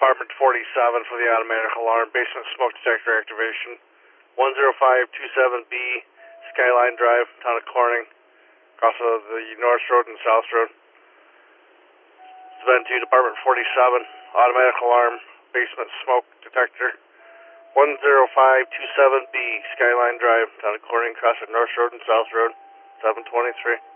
Department 47 for the automatic alarm, basement smoke detector activation. 10527B, Skyline Drive, town of Corning, across of the North Road and South Road. It's been to Department 47, automatic alarm, basement smoke detector. 10527B, Skyline Drive, town of Corning, across of North Road and South Road, 723.